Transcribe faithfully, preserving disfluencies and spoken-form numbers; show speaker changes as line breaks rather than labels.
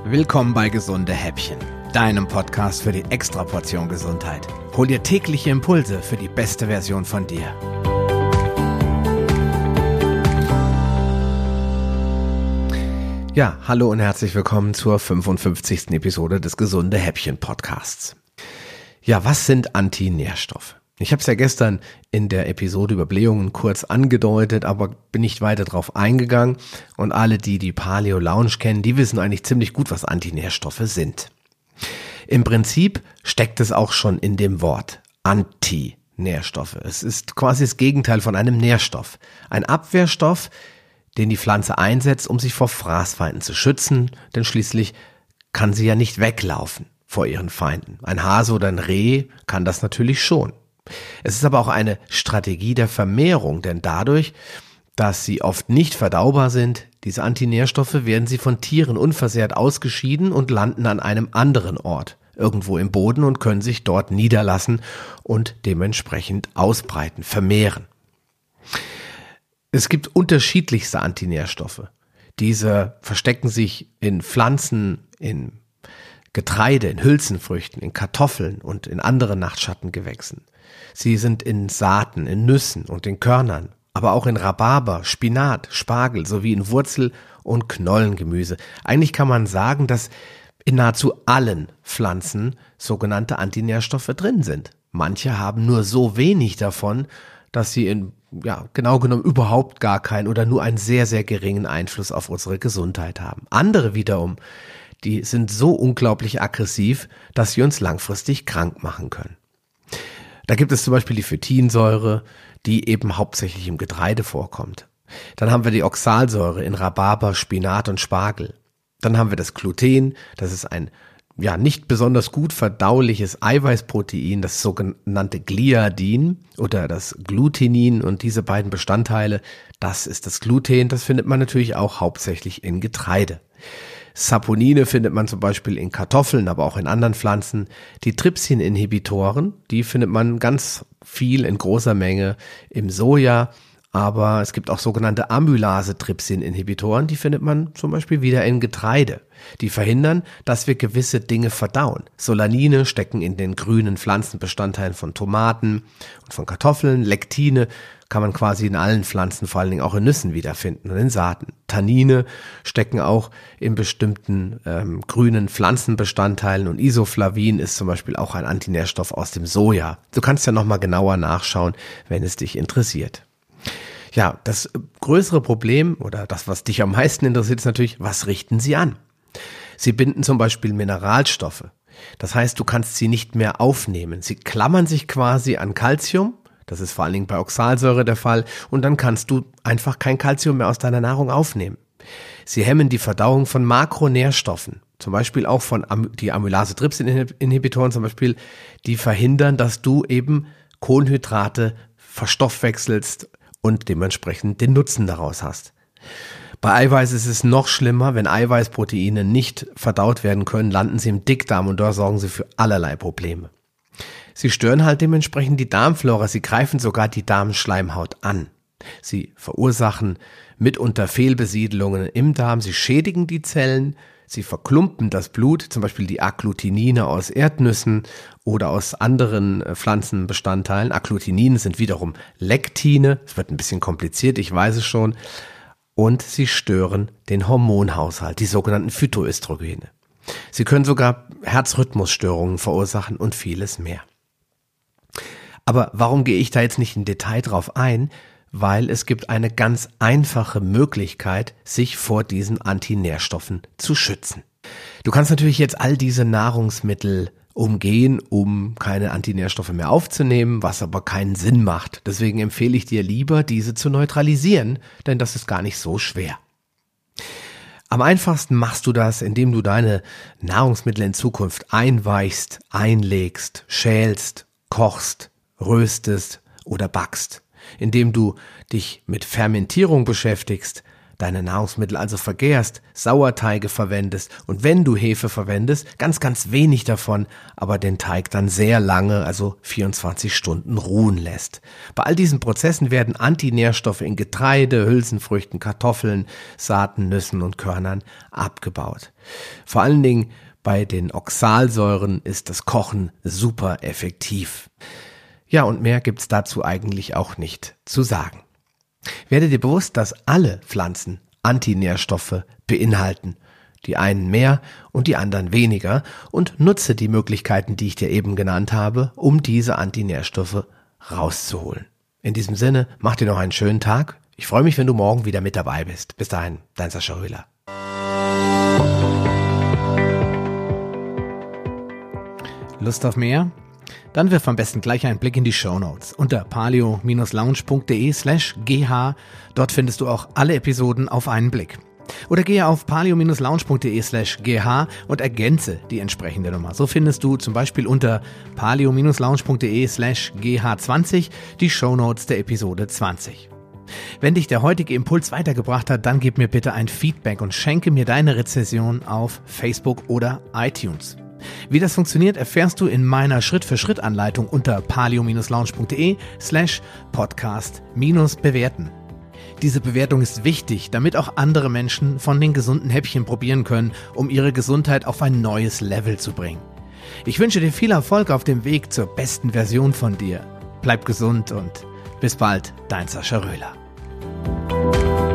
Willkommen bei Gesunde Häppchen, deinem Podcast für die Extraportion Gesundheit. Hol dir tägliche Impulse für die beste Version von dir. Ja, hallo und herzlich willkommen zur fünfundfünfzigsten Episode des Gesunde Häppchen Podcasts. Ja, was sind Antinährstoffe? Ich habe es ja gestern in der Episode über Blähungen kurz angedeutet, aber bin nicht weiter drauf eingegangen. Und alle, die die Paleo Lounge kennen, die wissen eigentlich ziemlich gut, was Antinährstoffe sind. Im Prinzip steckt es auch schon in dem Wort Antinährstoffe. Es ist quasi das Gegenteil von einem Nährstoff. Ein Abwehrstoff, den die Pflanze einsetzt, um sich vor Fraßfeinden zu schützen, denn schließlich kann sie ja nicht weglaufen vor ihren Feinden. Ein Hase oder ein Reh kann das natürlich schon. Es ist aber auch eine Strategie der Vermehrung, denn dadurch, dass sie oft nicht verdaubar sind, diese Antinährstoffe, werden sie von Tieren unversehrt ausgeschieden und landen an einem anderen Ort, irgendwo im Boden, und können sich dort niederlassen und dementsprechend ausbreiten, vermehren. Es gibt unterschiedlichste Antinährstoffe. Diese verstecken sich in Pflanzen, in Getreide, in Hülsenfrüchten, in Kartoffeln und in anderen Nachtschattengewächsen. Sie sind in Saaten, in Nüssen und in Körnern, aber auch in Rhabarber, Spinat, Spargel sowie in Wurzel- und Knollengemüse. Eigentlich kann man sagen, dass in nahezu allen Pflanzen sogenannte Antinährstoffe drin sind. Manche haben nur so wenig davon, dass sie in, ja, genau genommen überhaupt gar keinen oder nur einen sehr, sehr geringen Einfluss auf unsere Gesundheit haben. Andere wiederum, die sind so unglaublich aggressiv, dass sie uns langfristig krank machen können. Da gibt es zum Beispiel die Phytinsäure, die eben hauptsächlich im Getreide vorkommt. Dann haben wir die Oxalsäure in Rhabarber, Spinat und Spargel. Dann haben wir das Gluten, das ist ein ja nicht besonders gut verdauliches Eiweißprotein, das sogenannte Gliadin oder das Glutenin, und diese beiden Bestandteile, das ist das Gluten, das findet man natürlich auch hauptsächlich in Getreide. Saponine findet man zum Beispiel in Kartoffeln, aber auch in anderen Pflanzen. Die Trypsin-Inhibitoren, die findet man ganz viel in großer Menge im Soja, aber es gibt auch sogenannte Amylase-Trypsin-Inhibitoren, die findet man zum Beispiel wieder in Getreide. Die verhindern, dass wir gewisse Dinge verdauen. Solanine stecken in den grünen Pflanzenbestandteilen von Tomaten und von Kartoffeln. Lektine kann man quasi in allen Pflanzen, vor allen Dingen auch in Nüssen wiederfinden und in Saaten. Tannine stecken auch in bestimmten ähm, grünen Pflanzenbestandteilen, und Isoflavin ist zum Beispiel auch ein Antinährstoff aus dem Soja. Du kannst ja nochmal genauer nachschauen, wenn es dich interessiert. Ja, das größere Problem oder das, was dich am meisten interessiert, ist natürlich, was richten sie an? Sie binden zum Beispiel Mineralstoffe. Das heißt, du kannst sie nicht mehr aufnehmen. Sie klammern sich quasi an Calcium. Das ist vor allen Dingen bei Oxalsäure der Fall. Und dann kannst du einfach kein Calcium mehr aus deiner Nahrung aufnehmen. Sie hemmen die Verdauung von Makronährstoffen. Zum Beispiel auch von Am- die Amylase-Trypsin-Inhibitoren zum Beispiel. Die verhindern, dass du eben Kohlenhydrate verstoffwechselst und dementsprechend den Nutzen daraus hast. Bei Eiweiß ist es noch schlimmer. Wenn Eiweißproteine nicht verdaut werden können, landen sie im Dickdarm, und dort sorgen sie für allerlei Probleme. Sie stören halt dementsprechend die Darmflora, sie greifen sogar die Darmschleimhaut an. Sie verursachen mitunter Fehlbesiedelungen im Darm, sie schädigen die Zellen, sie verklumpen das Blut, zum Beispiel die Agglutinine aus Erdnüssen oder aus anderen Pflanzenbestandteilen. Agglutinine sind wiederum Lektine, es wird ein bisschen kompliziert, ich weiß es schon. Und sie stören den Hormonhaushalt, die sogenannten Phytoöstrogene. Sie können sogar Herzrhythmusstörungen verursachen und vieles mehr. Aber warum gehe ich da jetzt nicht im Detail drauf ein? Weil es gibt eine ganz einfache Möglichkeit, sich vor diesen Antinährstoffen zu schützen. Du kannst natürlich jetzt all diese Nahrungsmittel umgehen, um keine Antinährstoffe mehr aufzunehmen, was aber keinen Sinn macht. Deswegen empfehle ich dir lieber, diese zu neutralisieren, denn das ist gar nicht so schwer. Am einfachsten machst du das, indem du deine Nahrungsmittel in Zukunft einweichst, einlegst, schälst, kochst, röstest oder backst. Indem du dich mit Fermentierung beschäftigst, deine Nahrungsmittel also vergärst, Sauerteige verwendest und wenn du Hefe verwendest, ganz, ganz wenig davon, aber den Teig dann sehr lange, also vierundzwanzig Stunden ruhen lässt. Bei all diesen Prozessen werden Antinährstoffe in Getreide, Hülsenfrüchten, Kartoffeln, Saaten, Nüssen und Körnern abgebaut. Vor allen Dingen bei den Oxalsäuren ist das Kochen super effektiv. Ja, und mehr gibt's dazu eigentlich auch nicht zu sagen. Werde dir bewusst, dass alle Pflanzen Antinährstoffe beinhalten. Die einen mehr und die anderen weniger und nutze die Möglichkeiten, die ich dir eben genannt habe, um diese Antinährstoffe rauszuholen. In diesem Sinne, mach dir noch einen schönen Tag. Ich freue mich, wenn du morgen wieder mit dabei bist. Bis dahin, dein Sascha Röhler.
Lust auf mehr? Dann wirf am besten gleich einen Blick in die Shownotes unter paleo-lounge.de slash gh. Dort findest du auch alle Episoden auf einen Blick. Oder gehe auf paleo-lounge.de slash gh und ergänze die entsprechende Nummer. So findest du zum Beispiel unter paleo-lounge.de slash gh20 die Shownotes der Episode zwanzig. Wenn dich der heutige Impuls weitergebracht hat, dann gib mir bitte ein Feedback und schenke mir deine Rezension auf Facebook oder iTunes. Wie das funktioniert, erfährst du in meiner Schritt-für-Schritt-Anleitung unter paleo-lounge.de slash podcast bewerten. Diese Bewertung ist wichtig, damit auch andere Menschen von den gesunden Häppchen probieren können, um ihre Gesundheit auf ein neues Level zu bringen. Ich wünsche dir viel Erfolg auf dem Weg zur besten Version von dir. Bleib gesund und bis bald, dein Sascha Röhler.